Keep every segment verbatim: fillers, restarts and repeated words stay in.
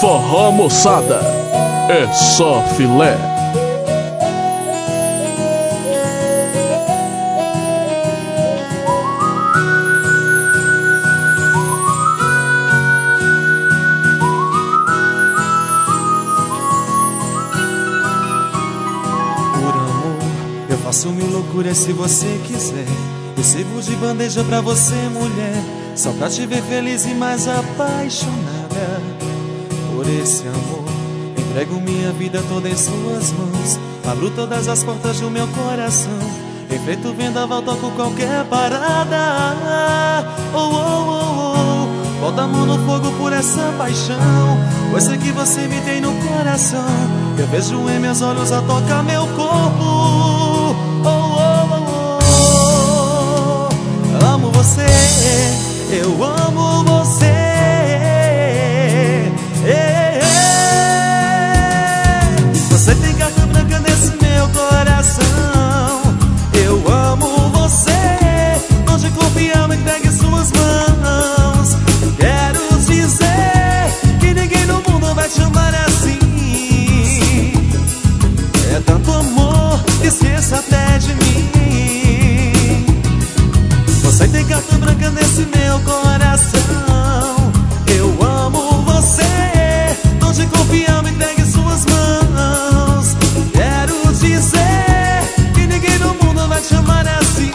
Forró moçada, é só filé. Por amor, eu faço mil loucuras se você quiser. Eu sirvo de bandeja pra você, mulher, só pra te ver feliz e mais apaixonada. Por esse amor, entrego minha vida toda em suas mãos. Abro todas as portas do meu coração. Enfrento o vendaval, toco qualquer parada. Oh, oh, oh, oh. Bota a mão no fogo por essa paixão, pois sei que você me tem no coração. Eu vejo em meus olhos a tocar meu corpo. Oh, oh, oh, oh. Amo você, eu amo você. Você tem carta branca nesse meu coração. Eu amo você, não te confiamos, entregue suas mãos. Quero dizer que ninguém no mundo vai te amar assim. É tanto amor que esqueça até de mim. Você tem carta branca nesse meu coração. Eu amo você, não te confiamos, entregue suas mãos. Quero dizer que ninguém no mundo vai te amar assim.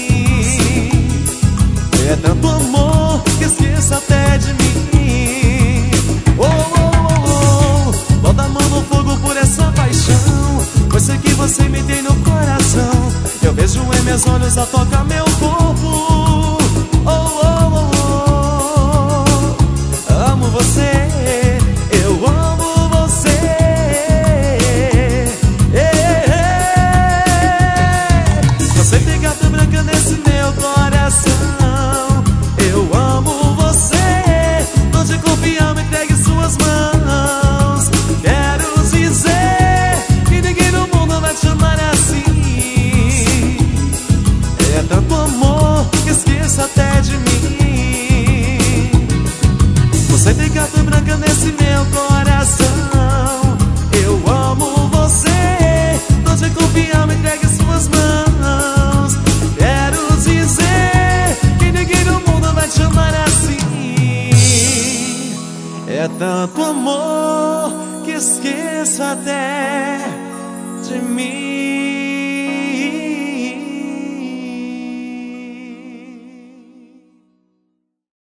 É tanto amor que esqueça até de mim. Oh, oh, oh, oh. Bota a mão no fogo por essa paixão, pois sei que você me tem no coração. Eu vejo em meus olhos a tocar meu corpo. Oh, oh, oh, oh. Amo você, eu amo você. Você tem carta branca nesse meu coração. Eu amo você, não te confiamos, entregue suas mãos. Quero dizer que ninguém no mundo vai te amar assim. É tanto amor que esqueça até de mim. Você tem carta branca nesse meu coração. Eu amo você, não te confiamos, entregue suas mãos. Quero dizer que ninguém no mundo vai te amar assim. É tanto amor que esqueça até de mim.